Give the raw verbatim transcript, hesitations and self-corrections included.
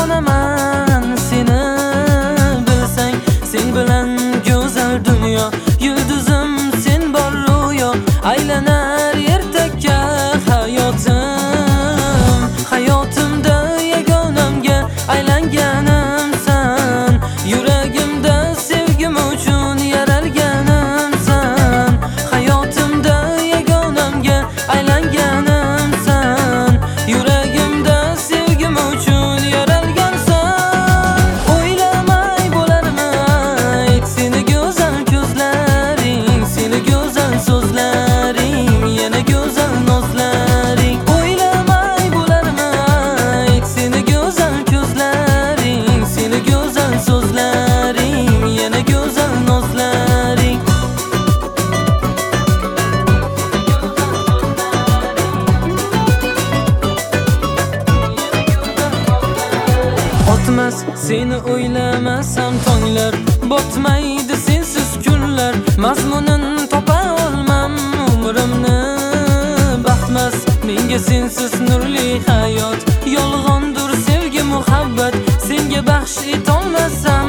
devonaman seni bilsang. Sen bilan go'zal dunyo, yulduzim sen bor ro'yo, aylanar ertakka hayotim. Hayotimda yagonamga aylanganimsan, yuragimda sevgim uchun yaralganimsan. Hayotimda yagonamga aylanganimsan, yuragimda sevgim uchun yaralgansan. O'ylamay bo'larmi ayt seni go'zal ko'zlaring, seni go'zal so'zlaring, yana go'zal nozlaring. O'ylamay bo'larmi ayt seni go'zal ko'zlaring, seni go'zal so'zlaring, yana go'zal nozlaring. O'tmas seni o'ylamasam tonglar, botmaydi sensiz kunlar. Mazmunin topa olmam umrimni, baxtmas menga sensiz nurli hayot. Yolg'ondir sevgi muhabbat, senga baxsh etolmasam